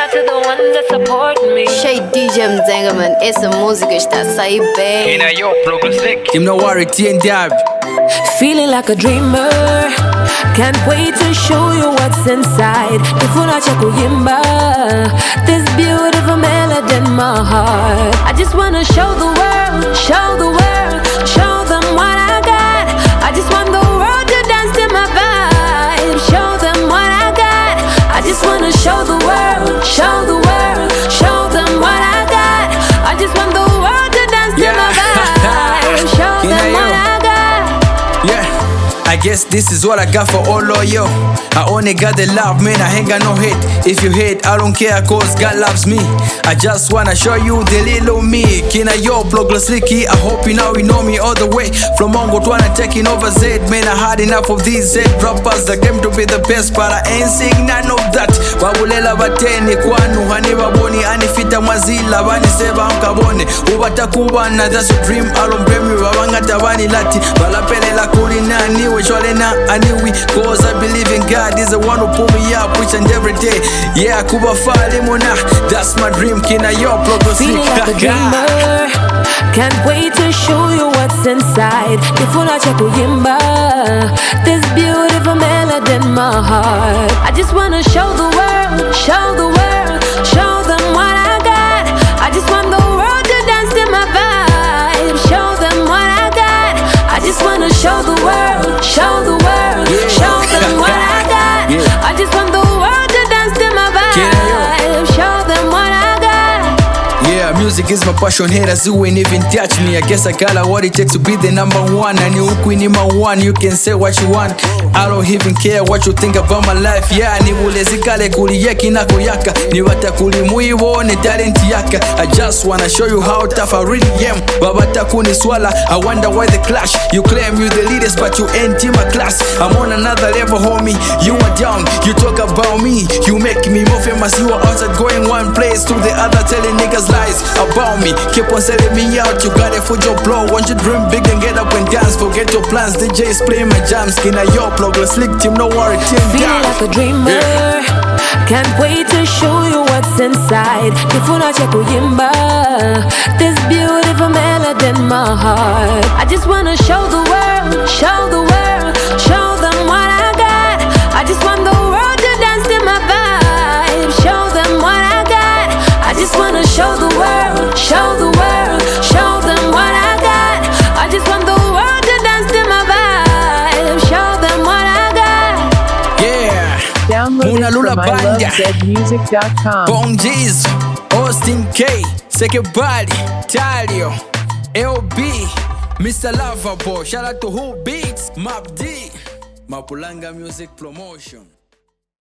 to the ones that support me. Shea DJ Mzengaman, essa música está a sair bem. Quem é eu, Plugin Slick? Team No Worry, TNW. Feeling like a dreamer. Can't wait to show you what's inside. Ifuna chakuyimba, this beautiful melody in my heart. I just wanna show the world, show the world, show them what I got. I just want the world to dance to my vibe. Show them what I got. I just wanna show the world, show the world, show them what I got. I just want the world to dance to my vibe. Show them what I got. Yeah, I guess this is what I got for all of you. I only got the love, man, I ain't got no hate. If you hate, I don't care, cause God loves me. I just wanna show you the little me. Kina yo, Plugin Slicky, I hope you now you know me all the way. From Mongo to Anna taking over Z. Man, I had enough of these Z rappers that claim to be the best, but I ain't seeing none of that. Babulela bateni kwanu, hani baboni, anifita mwazila, bani seba mkabone. Ubatakubana, that's a dream, alombremi, babanga tabani lati. Balapelela kulinani, wechwalena aniwi, cause I believe in God is the one who pull me up each and every day. Yeah, Kuba Falimuna, that's my dream. Kina yo, Plugin Slick. Feeling like a dreamer. Can't wait to show you what's inside. Ifuna chakuyimba, this beautiful melody in my heart. I just wanna show the world, show the world, show them what I got. I just want the world to dance to my vibe. Show them what I got. I just wanna show the world, show the world, show them what I got. I just want the world to dance to my vibe. Show them what I got. Yeah, music is my passion, haters who ain't even touch me. I guess I got what it takes to be the number one. And you queen in my one, you can say what you want. I don't even care what you think about my life. Yeah, ni ulezikale kuliyeki na kuyaka. Ni watakuli muiwo ni talent yaka. I just wanna show you how tough I really am. Babata kuni swala, I wonder why the clash. You claim you the leaders but you ain't in my class. I'm on another level, homie, you are down. You talk about me, you make me more famous. You are outside going one place to the other, telling niggas lies about me. Keep on selling me out, you got it for your blow. Want you dream big and get up and dance. Forget your plans, DJs play my jams. Kina yo, Plugin Slick, Team No Worry, TNW. Feeling like a dreamer. Can't wait to show you what's inside. Ifuna chakuyimba, this beautiful melody in my heart. I just wanna show the world, show the world, show them what I got. I just want the world to dance to my vibe. Show them what I got. I just wanna show the world, show the world, show them what I got. I just want the world to dance to my vibe. Show them what I got. Yeah. Download Muna it Lula from Banda. ilovezmusic.com. Bong G's, Austin K, Sekebali, Talio, LB, Mr. Loverboy. Shout out to Who Beats, Map D, Mapulanga Music Promotion.